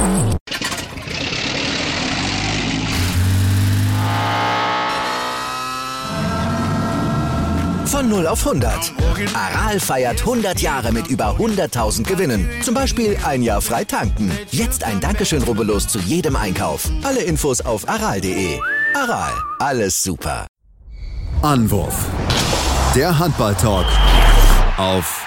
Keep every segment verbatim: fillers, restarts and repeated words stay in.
Von null auf hundert. Aral feiert hundert Jahre mit über hunderttausend Gewinnen. Zum Beispiel ein Jahr frei tanken. Jetzt ein Dankeschön, rubbellos zu jedem Einkauf. Alle Infos auf aral punkt de. Aral, alles super. Anwurf. Der Handball-Talk auf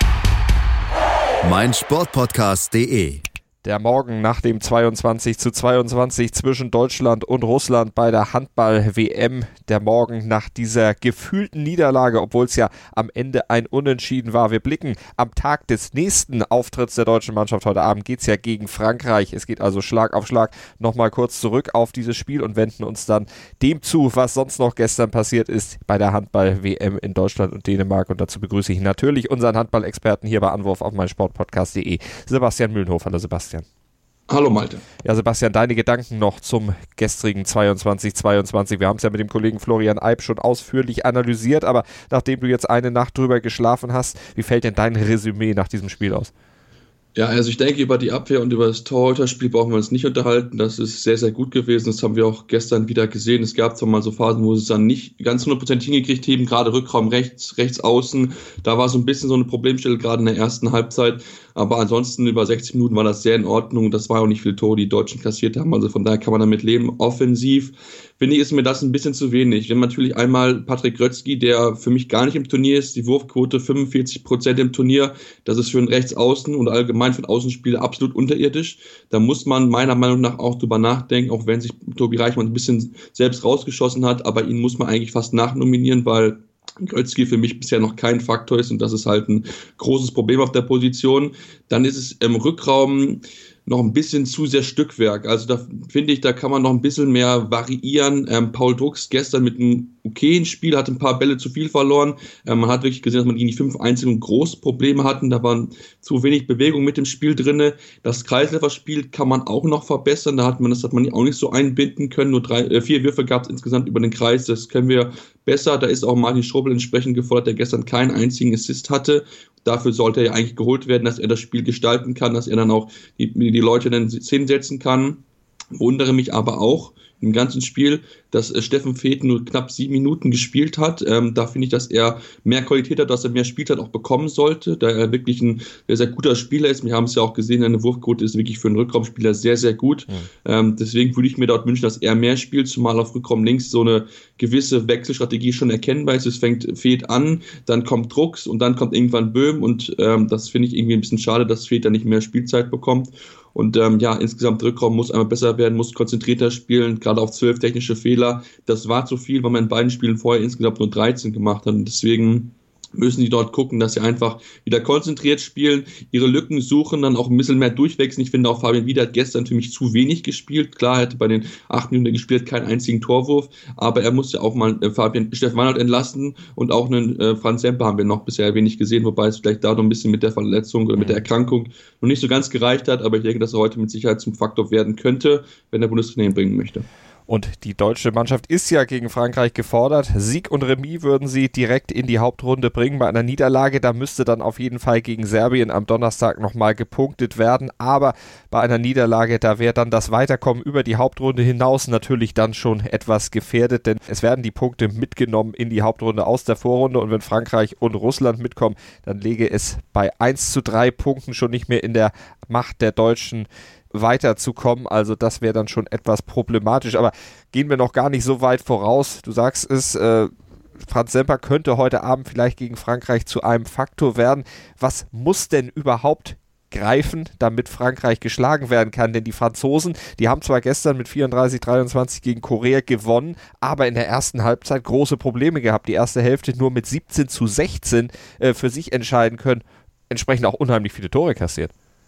meinsportpodcast punkt de. Der Morgen nach dem zweiundzwanzig zu zweiundzwanzig zwischen Deutschland und Russland bei der Handball-W M. Der Morgen nach dieser gefühlten Niederlage, obwohl es ja am Ende ein Unentschieden war. Wir blicken am Tag des nächsten Auftritts der deutschen Mannschaft. Heute Abend geht es ja gegen Frankreich. Es geht also Schlag auf Schlag nochmal kurz zurück auf dieses Spiel und wenden uns dann dem zu, was sonst noch gestern passiert ist bei der Handball-W M in Deutschland und Dänemark. Und dazu begrüße ich natürlich unseren Handball-Experten hier bei Anwurf auf meinsportpodcast punkt de, Sebastian Mühlenhof. Hallo Sebastian. Hallo Malte. Ja, Sebastian, deine Gedanken noch zum gestrigen zweiundzwanzig zweiundzwanzig. Wir haben es ja mit dem Kollegen Florian Eib schon ausführlich analysiert, aber nachdem du jetzt eine Nacht drüber geschlafen hast, wie fällt denn dein Resümee nach diesem Spiel aus? Ja, also ich denke, über die Abwehr und über das Torhüterspiel brauchen wir uns nicht unterhalten. Das ist sehr, sehr gut gewesen. Das haben wir auch gestern wieder gesehen. Es gab zwar mal so Phasen, wo sie es dann nicht ganz hundertprozentig hingekriegt haben, gerade Rückraum rechts, rechts außen. Da war so ein bisschen so eine Problemstelle, gerade in der ersten Halbzeit. Aber ansonsten über sechzig Minuten war das sehr in Ordnung. Das war auch nicht viel Tore, die Deutschen kassiert haben. Also von daher kann man damit leben. Offensiv finde ich, ist mir das ein bisschen zu wenig. Wir haben natürlich einmal Patrick Grötzky, der für mich gar nicht im Turnier ist. Die Wurfquote fünfundvierzig Prozent im Turnier. Das ist für einen Rechtsaußen und allgemein für einen Außenspieler absolut unterirdisch. Da muss man meiner Meinung nach auch drüber nachdenken, auch wenn sich Tobi Reichmann ein bisschen selbst rausgeschossen hat. Aber ihn muss man eigentlich fast nachnominieren, weil Grötzky für mich bisher noch kein Faktor ist und das ist halt ein großes Problem auf der Position. Dann ist es im Rückraum noch ein bisschen zu sehr Stückwerk. Also da finde ich, da kann man noch ein bisschen mehr variieren. Ähm, Paul Drucks gestern mit einem okayen Spiel hat ein paar Bälle zu viel verloren. Ähm, man hat wirklich gesehen, dass man gegen die fünf einzelnen große Probleme hatten. Da waren zu wenig Bewegung mit dem Spiel drinne. Das Kreisläuferspiel kann man auch noch verbessern. Da hat man das hat man auch nicht so einbinden können. Nur drei, äh, vier Würfe gab es insgesamt über den Kreis. Das können wir besser. Da ist auch Martin Strobel entsprechend gefordert, der gestern keinen einzigen Assist hatte. Dafür sollte er ja eigentlich geholt werden, dass er das Spiel gestalten kann, dass er dann auch die, die Leute in Szene setzen kann. Wundere mich aber auch im ganzen Spiel, dass äh, Steffen Feeth nur knapp sieben Minuten gespielt hat. Ähm, da finde ich, dass er mehr Qualität hat, dass er mehr Spielzeit auch bekommen sollte, da er wirklich ein sehr, sehr guter Spieler ist. Wir haben es ja auch gesehen, seine Wurfquote ist wirklich für einen Rückraumspieler sehr, sehr gut. Mhm. Ähm, deswegen würde ich mir dort wünschen, dass er mehr spielt, zumal auf Rückraum links so eine gewisse Wechselstrategie schon erkennbar ist. Es fängt Feeth an, dann kommt Drucks und dann kommt irgendwann Böhm und ähm, das finde ich irgendwie ein bisschen schade, dass Feeth dann nicht mehr Spielzeit bekommt. Und ähm, ja, insgesamt der Rückraum muss einmal besser werden, muss konzentrierter spielen, gerade auf zwölf technische Fehler. Das war zu viel, weil man in beiden Spielen vorher insgesamt nur dreizehn gemacht hat. Und deswegen müssen die dort gucken, dass sie einfach wieder konzentriert spielen, ihre Lücken suchen, dann auch ein bisschen mehr durchwechseln. Ich finde auch, Fabian Wieder hat gestern für mich zu wenig gespielt. Klar, er hatte bei den acht Minuten gespielt keinen einzigen Torwurf, aber er musste auch mal äh, Fabian Steffen Weinhold entlasten und auch einen äh, Franz Semper haben wir noch bisher wenig gesehen, wobei es vielleicht da noch ein bisschen mit der Verletzung oder mit der Erkrankung noch nicht so ganz gereicht hat, aber ich denke, dass er heute mit Sicherheit zum Faktor werden könnte, wenn der Bundestrainer ihn bringen möchte. Und die deutsche Mannschaft ist ja gegen Frankreich gefordert. Sieg und Remis würden sie direkt in die Hauptrunde bringen. Bei einer Niederlage, da müsste dann auf jeden Fall gegen Serbien am Donnerstag nochmal gepunktet werden. Aber bei einer Niederlage, da wäre dann das Weiterkommen über die Hauptrunde hinaus natürlich dann schon etwas gefährdet. Denn es werden die Punkte mitgenommen in die Hauptrunde aus der Vorrunde. Und wenn Frankreich und Russland mitkommen, dann läge es bei eins zu drei Punkten schon nicht mehr in der Macht der Deutschen weiterzukommen, also das wäre dann schon etwas problematisch, aber gehen wir noch gar nicht so weit voraus. Du sagst es, äh, Franz Semper könnte heute Abend vielleicht gegen Frankreich zu einem Faktor werden. Was muss denn überhaupt greifen, damit Frankreich geschlagen werden kann? Denn die Franzosen, die haben zwar gestern mit vierunddreißig dreiundzwanzig gegen Korea gewonnen, aber in der ersten Halbzeit große Probleme gehabt. Die erste Hälfte nur mit siebzehn zu sechzehn äh, für sich entscheiden können, entsprechend auch unheimlich viele Tore kassiert.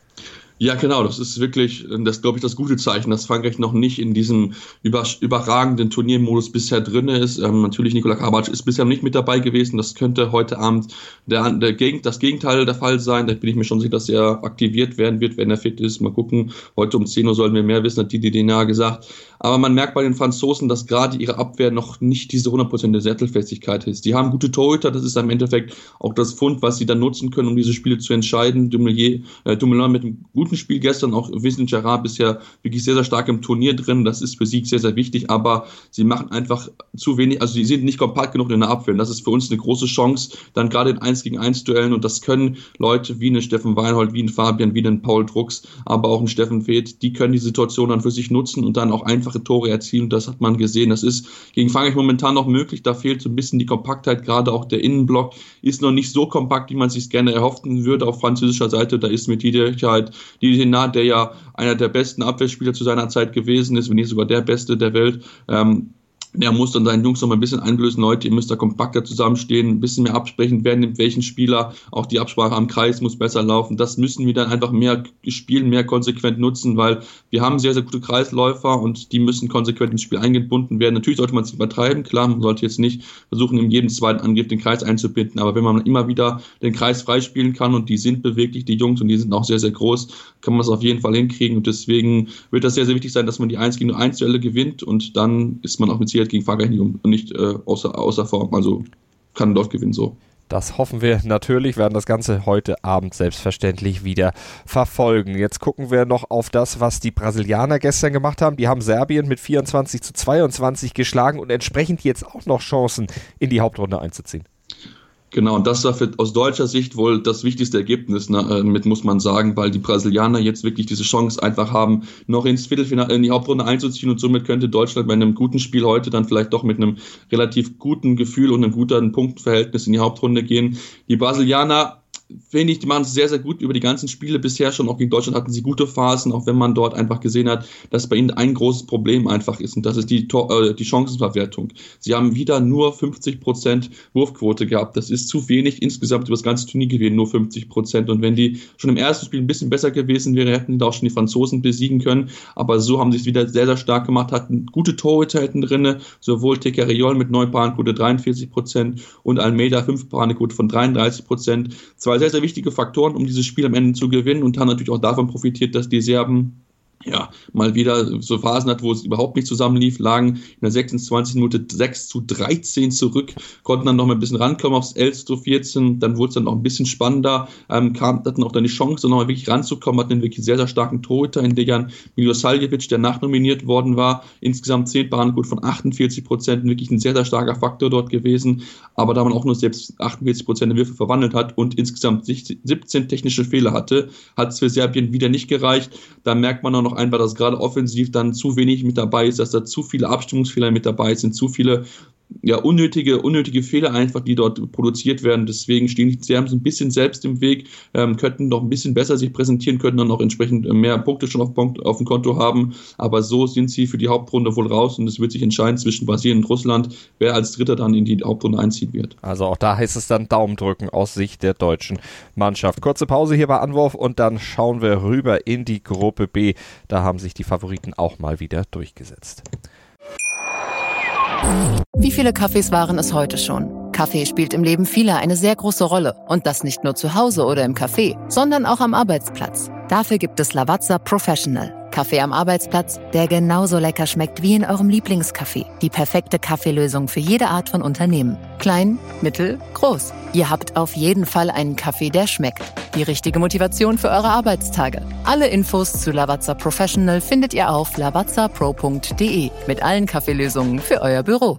Ja, genau, das ist wirklich, das glaube ich, das gute Zeichen, dass Frankreich noch nicht in diesem über, überragenden Turniermodus bisher drin ist. Ähm, natürlich, Nikola Karabatic ist bisher nicht mit dabei gewesen. Das könnte heute Abend der, der Gegend, das Gegenteil der Fall sein. Da bin ich mir schon sicher, dass er aktiviert werden wird, wenn er fit ist. Mal gucken, heute um zehn Uhr sollen wir mehr wissen, hat die D D N A gesagt. Aber man merkt bei den Franzosen, dass gerade ihre Abwehr noch nicht diese hundertprozentige Sattelfestigkeit ist. Die haben gute Torhüter, das ist im Endeffekt auch das Fund, was sie dann nutzen können, um diese Spiele zu entscheiden. Dumoulin, äh, Dumoulin mit einem guten guten Spiel gestern, auch Vincent Gerard bisher wirklich sehr, sehr stark im Turnier drin, das ist für Sieg sehr, sehr wichtig, aber sie machen einfach zu wenig, also sie sind nicht kompakt genug in der Abwehr und das ist für uns eine große Chance, dann gerade in eins gegen eins Duellen und das können Leute wie ein Steffen Weinhold, wie ein Fabian, wie ein Paul Drucks, aber auch ein Steffen Feeth, die können die Situation dann für sich nutzen und dann auch einfache Tore erzielen und das hat man gesehen, das ist gegen Frankreich momentan noch möglich, da fehlt so ein bisschen die Kompaktheit, gerade auch der Innenblock ist noch nicht so kompakt, wie man sich gerne erhoffen würde auf französischer Seite, da ist mit Sicherheit Didier Hinard, der ja einer der besten Abwehrspieler zu seiner Zeit gewesen ist, wenn nicht sogar der Beste der Welt, ähm, der muss dann seinen Jungs noch mal ein bisschen einblößen, Leute, ihr müsst da kompakter zusammenstehen, ein bisschen mehr absprechen, wer nimmt welchen Spieler, auch die Absprache am Kreis muss besser laufen, das müssen wir dann einfach mehr spielen, mehr konsequent nutzen, weil wir haben sehr, sehr gute Kreisläufer und die müssen konsequent ins Spiel eingebunden werden. Natürlich sollte man es übertreiben, klar, man sollte jetzt nicht versuchen, in jedem zweiten Angriff den Kreis einzubinden, aber wenn man immer wieder den Kreis freispielen kann und die sind beweglich, die Jungs, und die sind auch sehr, sehr groß, kann man das auf jeden Fall hinkriegen und deswegen wird das sehr, sehr wichtig sein, dass man die eins gegen eins Duelle gewinnt und dann ist man auch mit Sicherheit gegen Frankreich nicht und nicht äh, außer, außer Form, also kann dort gewinnen so. Das hoffen wir natürlich, werden das Ganze heute Abend selbstverständlich wieder verfolgen. Jetzt gucken wir noch auf das, was die Brasilianer gestern gemacht haben. Die haben Serbien mit vierundzwanzig zu zweiundzwanzig geschlagen und entsprechend jetzt auch noch Chancen, in die Hauptrunde einzuziehen. Genau, und das war für, aus deutscher Sicht wohl das wichtigste Ergebnis, ne, mit muss man sagen, weil die Brasilianer jetzt wirklich diese Chance einfach haben, noch ins Viertelfinale, in die Hauptrunde einzuziehen und somit könnte Deutschland bei einem guten Spiel heute dann vielleicht doch mit einem relativ guten Gefühl und einem guten Punktenverhältnis in die Hauptrunde gehen. Die Brasilianer, finde ich, die machen es sehr, sehr gut über die ganzen Spiele bisher schon. Auch gegen Deutschland hatten sie gute Phasen, auch wenn man dort einfach gesehen hat, dass bei ihnen ein großes Problem einfach ist und das ist die, Tor- äh, die Chancenverwertung. Sie haben wieder nur fünfzig Prozent Wurfquote gehabt. Das ist zu wenig insgesamt über das ganze Turnier gewesen, nur fünfzig Prozent. Und wenn die schon im ersten Spiel ein bisschen besser gewesen wäre, hätten die da auch schon die Franzosen besiegen können. Aber so haben sie es wieder sehr, sehr stark gemacht, hatten gute Torhüter hinten drin, sowohl Tecariol mit neun Parenquote dreiundvierzig Prozent und Almeida fünf Parenquote von dreiunddreißig Prozent. Zwei sehr, sehr wichtige Faktoren, um dieses Spiel am Ende zu gewinnen und haben natürlich auch davon profitiert, dass die Serben ja, mal wieder so Phasen hat, wo es überhaupt nicht zusammenlief, lagen in der sechsundzwanzigsten Minute sechs zu dreizehn zurück, konnten dann noch mal ein bisschen rankommen aufs elf zu vierzehn, dann wurde es dann noch ein bisschen spannender, ähm, kam, hatten auch dann die Chance, noch mal wirklich ranzukommen, hatten einen wirklich sehr, sehr starken Torhüter in Dejan Milosavljevic, der nachnominiert worden war, insgesamt zehn Parenquote von achtundvierzig Prozent, wirklich ein sehr, sehr starker Faktor dort gewesen, aber da man auch nur selbst achtundvierzig Prozent der Würfe verwandelt hat und insgesamt siebzehn technische Fehler hatte, hat es für Serbien wieder nicht gereicht, da merkt man auch noch einfach, dass gerade offensiv dann zu wenig mit dabei ist, dass da zu viele Abstimmungsfehler mit dabei sind, zu viele ja, unnötige, unnötige Fehler einfach, die dort produziert werden. Deswegen stehen die Serben so ein bisschen selbst im Weg, ähm, könnten noch ein bisschen besser sich präsentieren, könnten dann auch entsprechend mehr Punkte schon auf, auf dem Konto haben. Aber so sind sie für die Hauptrunde wohl raus und es wird sich entscheiden zwischen Brasilien und Russland, wer als Dritter dann in die Hauptrunde einziehen wird. Also auch da heißt es dann Daumen drücken aus Sicht der deutschen Mannschaft. Kurze Pause hier bei Anwurf und dann schauen wir rüber in die Gruppe B. Da haben sich die Favoriten auch mal wieder durchgesetzt. Wie viele Kaffees waren es heute schon? Kaffee spielt im Leben vieler eine sehr große Rolle. Und das nicht nur zu Hause oder im Café, sondern auch am Arbeitsplatz. Dafür gibt es Lavazza Professional. Kaffee am Arbeitsplatz, der genauso lecker schmeckt wie in eurem Lieblingscafé. Die perfekte Kaffeelösung für jede Art von Unternehmen. Klein, mittel, groß. Ihr habt auf jeden Fall einen Kaffee, der schmeckt. Die richtige Motivation für eure Arbeitstage. Alle Infos zu Lavazza Professional findet ihr auf lavazza pro punkt de mit allen Kaffeelösungen für euer Büro.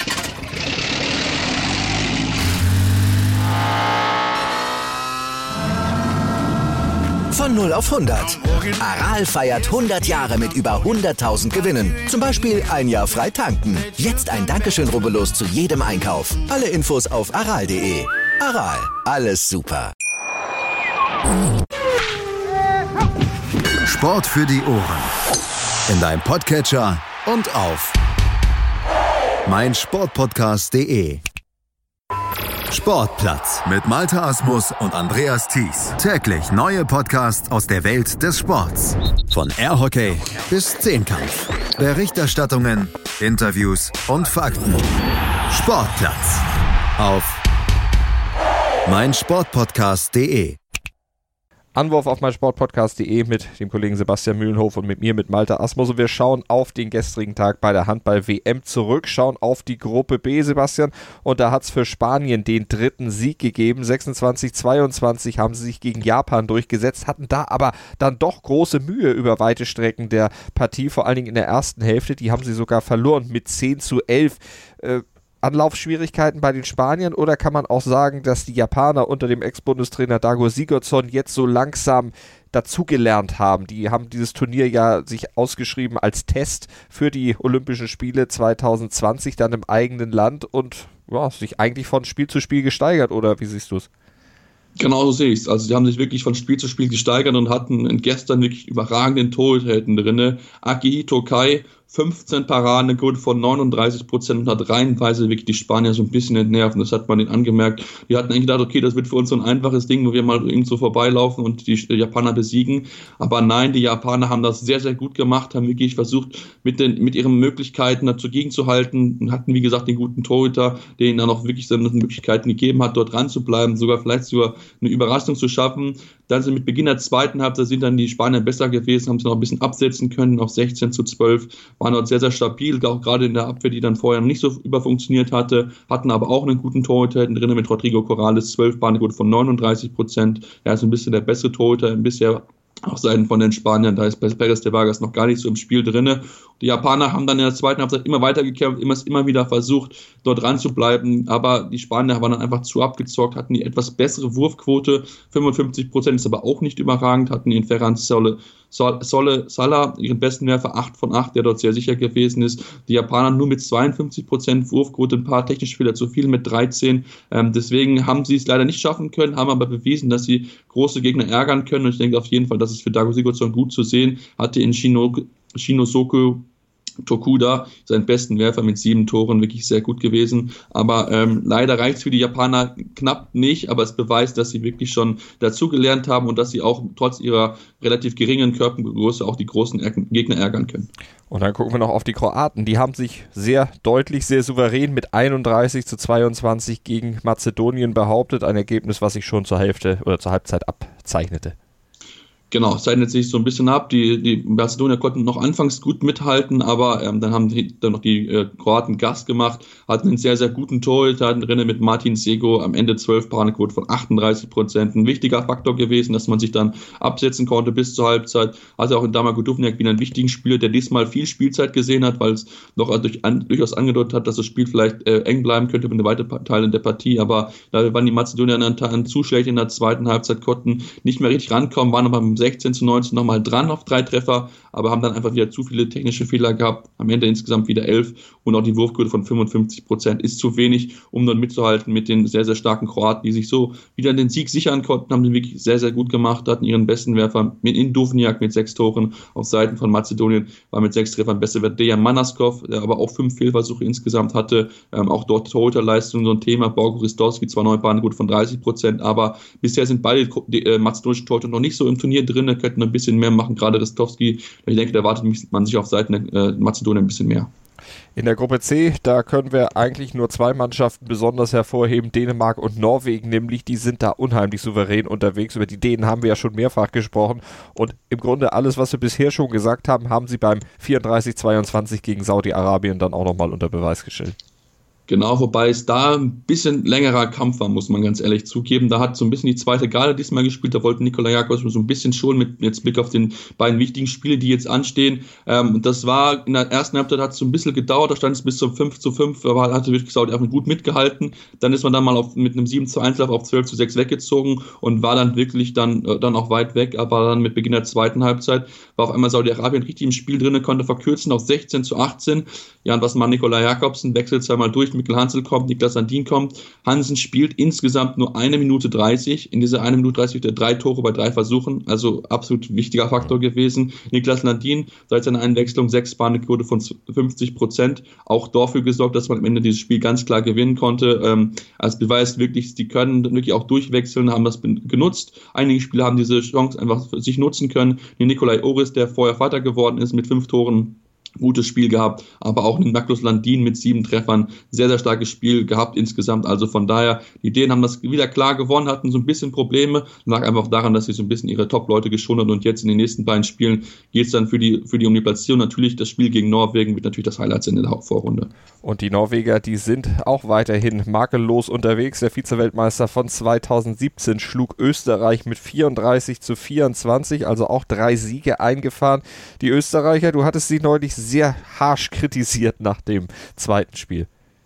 Von null auf hundert. Aral feiert hundert Jahre mit über hunderttausend Gewinnen. Zum Beispiel ein Jahr frei tanken. Jetzt ein Dankeschön, rubbellos zu jedem Einkauf. Alle Infos auf aral punkt de. Aral, alles super. Sport für die Ohren. In deinem Podcatcher und auf meinsportpodcast punkt de. Sportplatz mit Malte Asmus und Andreas Thies. Täglich neue Podcasts aus der Welt des Sports. Von Airhockey bis Zehnkampf. Berichterstattungen, Interviews und Fakten. Sportplatz auf meinsportpodcast punkt de. Anwurf auf meinsportpodcast punkt de mit dem Kollegen Sebastian Mühlenhof und mit mir, mit Malte Asmus. Und wir schauen auf den gestrigen Tag bei der Handball-W M zurück, schauen auf die Gruppe B, Sebastian. Und da hat es für Spanien den dritten Sieg gegeben. sechsundzwanzig zweiundzwanzig haben sie sich gegen Japan durchgesetzt, hatten da aber dann doch große Mühe über weite Strecken der Partie, vor allen Dingen in der ersten Hälfte. Die haben sie sogar verloren mit zehn zu elf. Äh, Anlaufschwierigkeiten bei den Spaniern, oder kann man auch sagen, dass die Japaner unter dem Ex-Bundestrainer Dago Sigurdsson jetzt so langsam dazugelernt haben? Die haben dieses Turnier ja sich ausgeschrieben als Test für die Olympischen Spiele zwanzig zwanzig dann im eigenen Land und ja, sich eigentlich von Spiel zu Spiel gesteigert, oder wie siehst du es? Genau so sehe ich es. Also sie haben sich wirklich von Spiel zu Spiel gesteigert und hatten gestern wirklich überragenden Torhüter drin. Akihito Kai, fünfzehn Paraden, gut von neununddreißig Prozent und hat reihenweise wirklich die Spanier so ein bisschen entnervt. Und das hat man ihnen angemerkt. Die hatten eigentlich gedacht, okay, das wird für uns so ein einfaches Ding, wo wir mal irgend so vorbeilaufen und die Japaner besiegen. Aber nein, die Japaner haben das sehr, sehr gut gemacht, haben wirklich versucht, mit den mit ihren Möglichkeiten dazu gegenzuhalten und hatten, wie gesagt, den guten Torhüter, der ihnen dann auch wirklich seine Möglichkeiten gegeben hat, dort dran zu bleiben, sogar vielleicht sogar eine Überraschung zu schaffen. Dann sind mit Beginn der zweiten Halbzeit sind dann die Spanier besser gewesen, haben sie noch ein bisschen absetzen können auf sechzehn zu zwölf, waren dort sehr, sehr stabil, auch gerade in der Abwehr, die dann vorher nicht so überfunktioniert hatte, hatten aber auch einen guten Torhüter drin mit Rodrigo Corrales, zwölf Bahnquote von neununddreißig Prozent. Er ist ein bisschen der bessere Torhüter bisher auf Seiten von den Spaniern, da ist Pérez de Vargas noch gar nicht so im Spiel drin. Die Japaner haben dann in der zweiten Halbzeit immer weiter gekämpft, immer, immer wieder versucht, dort dran zu bleiben, aber die Spanier waren dann einfach zu abgezockt, hatten die etwas bessere Wurfquote, fünfundfünfzig Prozent ist aber auch nicht überragend, hatten den Ferran Solle, Solle Sala, ihren besten Werfer, acht von acht, der dort sehr sicher gewesen ist. Die Japaner nur mit zweiundfünfzig Prozent Wurfquote, ein paar technische Fehler zu viel mit dreizehn. Ähm, deswegen haben sie es leider nicht schaffen können, haben aber bewiesen, dass sie große Gegner ärgern können. Und ich denke auf jeden Fall, dass es für Dago Sigurdsson gut zu sehen, hatte in Shino, Shinosoku Tokuda, seinen besten Werfer mit sieben Toren, wirklich sehr gut gewesen. Aber ähm, leider reicht es für die Japaner knapp nicht, aber es beweist, dass sie wirklich schon dazugelernt haben und dass sie auch trotz ihrer relativ geringen Körpergröße auch die großen Gegner ärgern können. Und dann gucken wir noch auf die Kroaten. Die haben sich sehr deutlich, sehr souverän mit einunddreißig zu zweiundzwanzig gegen Mazedonien behauptet. Ein Ergebnis, was sich schon zur Hälfte oder zur Halbzeit abzeichnete. Genau, es zeichnet sich so ein bisschen ab. Die, die Mazedonier konnten noch anfangs gut mithalten, aber ähm, dann haben die, dann noch die äh, Kroaten Gas gemacht, hatten einen sehr, sehr guten Torhüter drin mit Martin Sego, am Ende zwölf Paradenquote von achtunddreißig Prozent. Ein wichtiger Faktor gewesen, dass man sich dann absetzen konnte bis zur Halbzeit. Hatte auch in Damir Duvnjak wieder einen wichtigen Spieler, der diesmal viel Spielzeit gesehen hat, weil es noch durch, an, durchaus angedeutet hat, dass das Spiel vielleicht äh, eng bleiben könnte für eine weitere Teil in der Partie. Aber da waren die Mazedonier dann zu schlecht in der zweiten Halbzeit, konnten nicht mehr richtig rankommen, waren aber im sechzehn zu neunzehn nochmal dran auf drei Treffer, aber haben dann einfach wieder zu viele technische Fehler gehabt. Am Ende insgesamt wieder elf und auch die Wurfquote von fünfundfünfzig Prozent ist zu wenig, um dann mitzuhalten mit den sehr, sehr starken Kroaten, die sich so wieder den Sieg sichern konnten, haben den wirklich sehr, sehr gut gemacht, hatten ihren besten Werfer mit in Duvnjak mit sechs Toren. Auf Seiten von Mazedonien war mit sechs Treffern besser wird Dejan Manaskov, der aber auch fünf Fehlversuche insgesamt hatte. Ähm, auch dort Torhüterleistung so ein Thema. Borgo Ristovski zwar neun Paradenquote von dreißig Prozent, aber bisher sind beide die, äh, mazedonischen Torhüter noch nicht so im Turnier drin, könnten ein bisschen mehr machen, gerade Ristovski. Ich denke, da erwartet man sich auf Seiten der äh, Mazedonien ein bisschen mehr. In der Gruppe C, da können wir eigentlich nur zwei Mannschaften besonders hervorheben, Dänemark und Norwegen, nämlich die sind da unheimlich souverän unterwegs. Über die Dänen haben wir ja schon mehrfach gesprochen und im Grunde alles, was wir bisher schon gesagt haben, haben sie beim vierunddreißig zweiundzwanzig gegen Saudi-Arabien dann auch nochmal unter Beweis gestellt. Genau, wobei es da ein bisschen längerer Kampf war, muss man ganz ehrlich zugeben. Da hat so ein bisschen die zweite Garde diesmal gespielt, da wollte Nikola Jakobs so ein bisschen schon mit jetzt Blick auf den beiden wichtigen Spiele, die jetzt anstehen. Ähm, das war in der ersten Halbzeit hat es so ein bisschen gedauert, da stand es bis zum fünf zu fünf, aber hatte wirklich Saudi-Arabien gut mitgehalten. Dann ist man dann mal auf, mit einem sieben zu eins Lauf auf zwölf zu sechs weggezogen und war dann wirklich dann, äh, dann auch weit weg, aber dann mit Beginn der zweiten Halbzeit war auf einmal Saudi-Arabien richtig im Spiel drin, konnte verkürzen auf sechzehn zu achtzehn. Ja, und was mal Nikola Jakobsen wechselt zweimal durch, Mikkel Hansel kommt, Niklas Sandin kommt. Hansen spielt insgesamt nur eine Minute dreißig. In dieser eine Minute dreißig hat er drei Tore bei drei Versuchen, also absolut wichtiger Faktor gewesen. Niklas Sandin seit seiner Einwechslung sechs Paradenquote von fünfzig Prozent, auch dafür gesorgt, dass man am Ende dieses Spiel ganz klar gewinnen konnte. Ähm, als Beweis wirklich, die können wirklich auch durchwechseln, haben das genutzt. Einige Spieler haben diese Chance einfach für sich nutzen können. Nikolai Oris, der vorher Vater geworden ist mit fünf Toren, gutes Spiel gehabt, aber auch einen Magnus Landin mit sieben Treffern, sehr, sehr starkes Spiel gehabt insgesamt, also von daher, die Dänen haben das wieder klar gewonnen, hatten so ein bisschen Probleme, lag einfach daran, dass sie so ein bisschen ihre Top-Leute geschont haben und jetzt in den nächsten beiden Spielen geht es dann für die, für die um die Platzierung, natürlich das Spiel gegen Norwegen wird natürlich das Highlight in der Hauptvorrunde. Und die Norweger, die sind auch weiterhin makellos unterwegs, der Vize-Weltmeister von zweitausendsiebzehn schlug Österreich mit vierunddreißig zu vierundzwanzig, also auch drei Siege eingefahren. Die Österreicher, du hattest sie neulich sehr harsch kritisiert nach dem zweiten Spiel.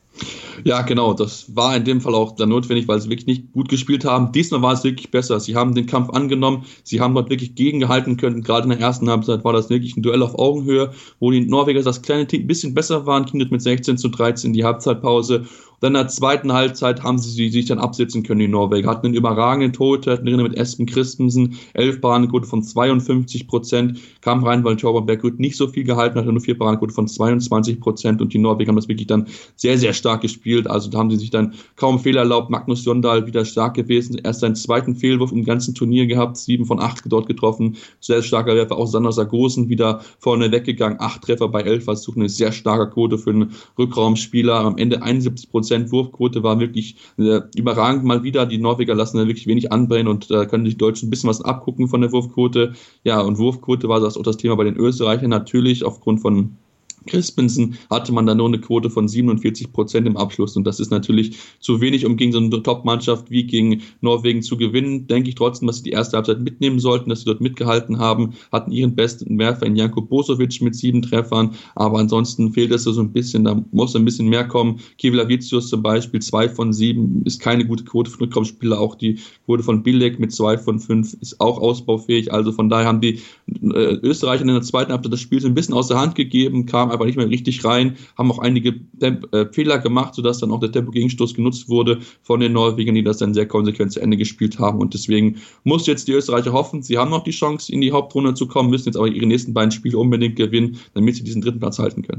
Ja, genau, das war in dem Fall auch dann notwendig, weil sie wirklich nicht gut gespielt haben. Diesmal war es wirklich besser. Sie haben den Kampf angenommen, sie haben dort wirklich gegengehalten können. Gerade in der ersten Halbzeit war das wirklich ein Duell auf Augenhöhe, wo die Norweger das kleine Team ein bisschen besser waren, ging mit sechzehn zu dreizehn die Halbzeitpause. Dann in der zweiten Halbzeit haben sie sich dann absetzen können, die Norweger. Hatten einen überragenden Torhüter drin mit Espen Christensen, elf Paradenquote von zweiundfünfzig Prozent, kam rein, weil Torben Berggut nicht so viel gehalten hat, nur vier Paradenquote von zweiundzwanzig Prozent und die Norweger haben das wirklich dann sehr, sehr stark gespielt. Also da haben sie sich dann kaum Fehler erlaubt. Magnus Jondal wieder stark gewesen, erst seinen zweiten Fehlwurf im ganzen Turnier gehabt, sieben von acht dort getroffen, sehr starker Werfer. Auch Sander Sargosen wieder vorne weggegangen, acht Treffer bei elf Versuchen, eine sehr starke Quote für einen Rückraumspieler. Am Ende einundsiebzig Prozent Wurfquote war wirklich äh, überragend mal wieder. Die Norweger lassen da wirklich wenig anbrennen und da äh, können die Deutschen ein bisschen was abgucken von der Wurfquote. Ja, und Wurfquote war das auch das Thema bei den Österreichern natürlich aufgrund von Christensen hatte man dann nur eine Quote von siebenundvierzig Prozent im Abschluss und das ist natürlich zu wenig, um gegen so eine Top-Mannschaft wie gegen Norwegen zu gewinnen. Denke ich trotzdem, dass sie die erste Halbzeit mitnehmen sollten, dass sie dort mitgehalten haben, hatten ihren besten Werfer in Janko Bosovic mit sieben Treffern, aber ansonsten fehlt es so ein bisschen, da muss ein bisschen mehr kommen. Kevlavicius zum Beispiel, zwei von sieben, ist keine gute Quote für Rückraumspieler, auch die Quote von Bilek mit zwei von fünf ist auch ausbaufähig, also von daher haben die äh, Österreicher in der zweiten Halbzeit das Spiel so ein bisschen aus der Hand gegeben, kam aber nicht mehr richtig rein, haben auch einige Temp- äh, Fehler gemacht, sodass dann auch der Tempo-Gegenstoß genutzt wurde von den Norwegern, die das dann sehr konsequent zu Ende gespielt haben und deswegen muss jetzt die Österreicher hoffen, sie haben noch die Chance in die Hauptrunde zu kommen, müssen jetzt aber ihre nächsten beiden Spiele unbedingt gewinnen, damit sie diesen dritten Platz halten können.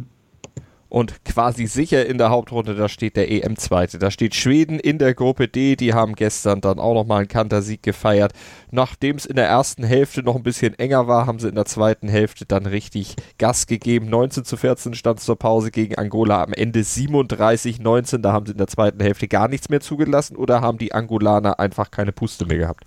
Und quasi sicher in der Hauptrunde, da steht der E M-Zweite. Da steht Schweden in der Gruppe D, die haben gestern dann auch nochmal einen Kantersieg gefeiert. Nachdem es in der ersten Hälfte noch ein bisschen enger war, haben sie in der zweiten Hälfte dann richtig Gas gegeben. neunzehn zu vierzehn stand es zur Pause gegen Angola, am Ende siebenunddreißig neunzehn. Da haben sie in der zweiten Hälfte gar nichts mehr zugelassen oder haben die Angolaner einfach keine Puste mehr gehabt?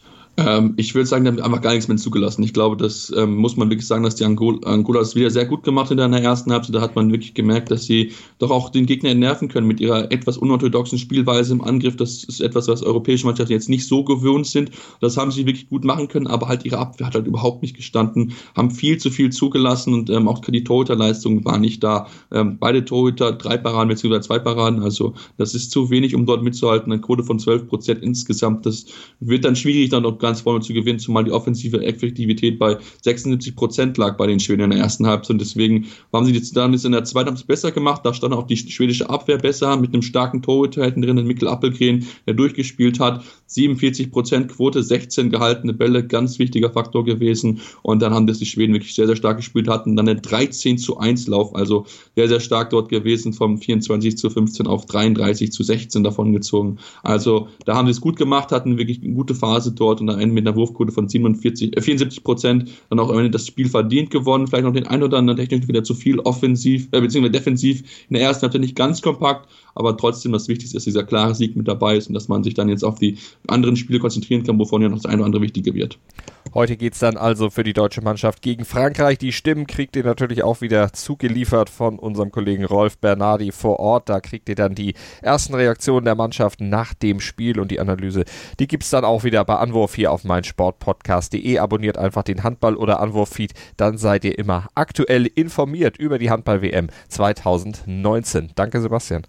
Ähm, ich würde sagen, die haben einfach gar nichts mehr zugelassen. Ich glaube, das ähm, muss man wirklich sagen, dass die Angol- Angola das wieder sehr gut gemacht hat in der ersten Halbzeit. Da hat man wirklich gemerkt, dass sie doch auch den Gegner entnerven können mit ihrer etwas unorthodoxen Spielweise im Angriff. Das ist etwas, was europäische Mannschaften jetzt nicht so gewöhnt sind. Das haben sie wirklich gut machen können, aber halt ihre Abwehr hat halt überhaupt nicht gestanden, haben viel zu viel zugelassen und ähm, auch die Torhüterleistung war nicht da. Ähm, beide Torhüter, drei Paraden bzw. zwei Paraden, also das ist zu wenig, um dort mitzuhalten. Eine Quote von zwölf Prozent insgesamt, das wird dann schwierig, dann noch ganz vorne zu gewinnen, zumal die offensive Effektivität bei sechsundsiebzig Prozent lag bei den Schweden in der ersten Halbzeit und deswegen haben sie jetzt dann in der zweiten Halbzeit besser gemacht, da stand auch die schwedische Abwehr besser, mit einem starken Torhüter hinten drin, Mikkel Appelgren, der durchgespielt hat, siebenundvierzig Prozent Quote, sechzehn gehaltene Bälle, ganz wichtiger Faktor gewesen und dann haben das die Schweden wirklich sehr, sehr stark gespielt, hatten dann einen dreizehn zu eins Lauf, also sehr, sehr stark dort gewesen, vom vierundzwanzig zu fünfzehn auf dreiunddreißig zu sechzehn davon gezogen, also da haben sie es gut gemacht, hatten wirklich eine gute Phase dort und dann mit einer Wurfquote von siebenundvierzig, äh, vierundsiebzig Prozent, dann auch am Ende das Spiel verdient gewonnen, vielleicht noch den ein oder anderen technisch wieder zu viel offensiv, äh, beziehungsweise defensiv in der ersten Halbzeit nicht ganz kompakt, aber trotzdem das Wichtigste ist, dass dieser klare Sieg mit dabei ist und dass man sich dann jetzt auf die anderen Spiele konzentrieren kann, wovon ja noch das eine oder andere wichtiger wird. Heute geht es dann also für die deutsche Mannschaft gegen Frankreich. Die Stimmen kriegt ihr natürlich auch wieder zugeliefert von unserem Kollegen Rolf Bernardi vor Ort. Da kriegt ihr dann die ersten Reaktionen der Mannschaft nach dem Spiel und die Analyse. Die gibt es dann auch wieder bei Anwurf hier auf meinsportpodcast punkt de. Abonniert einfach den Handball- oder Anwurf-Feed, dann seid ihr immer aktuell informiert über die Handball-W M zwanzig neunzehn. Danke, Sebastian.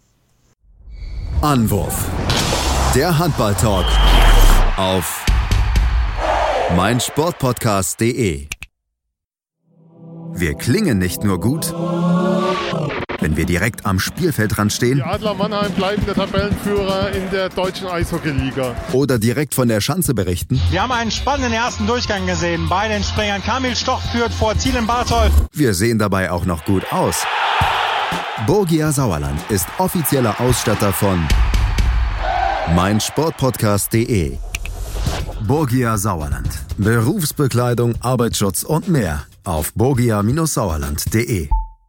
Anwurf. Der Handball-Talk auf meinsportpodcast punkt de. Wir klingen nicht nur gut, wenn wir direkt am Spielfeldrand stehen. Die Adler Mannheim bleiben der Tabellenführer in der deutschen Eishockeyliga. Oder direkt von der Schanze berichten. Wir haben einen spannenden ersten Durchgang gesehen. Bei den Springern Kamil Stoch führt vor Zielen Barthold. Wir sehen dabei auch noch gut aus. Borgia Sauerland ist offizieller Ausstatter von meinsportpodcast punkt de. Borgia Sauerland. Berufsbekleidung, Arbeitsschutz und mehr auf bogia Bindestrich sauerland punkt de.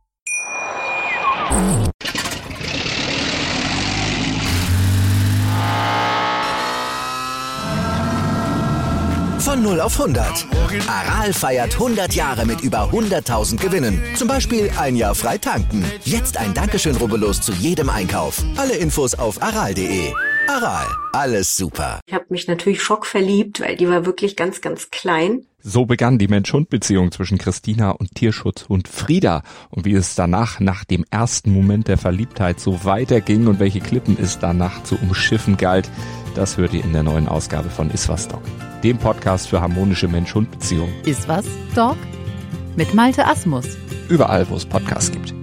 Von null auf hundert. Aral feiert hundert Jahre mit über hunderttausend Gewinnen. Zum Beispiel ein Jahr frei tanken. Jetzt ein Dankeschön, rubbellos zu jedem Einkauf. Alle Infos auf aral punkt de. Aral, alles super. Ich habe mich natürlich schockverliebt, weil die war wirklich ganz, ganz klein. So begann die Mensch-Hund-Beziehung zwischen Christina und Tierschutzhund Frieda. Und wie es danach, nach dem ersten Moment der Verliebtheit, so weiterging und welche Klippen es danach zu umschiffen galt, das hört ihr in der neuen Ausgabe von Iswas Dog, dem Podcast für harmonische Mensch-Hund-Beziehungen. Iswas Dog? Mit Malte Asmus. Überall, wo es Podcasts gibt.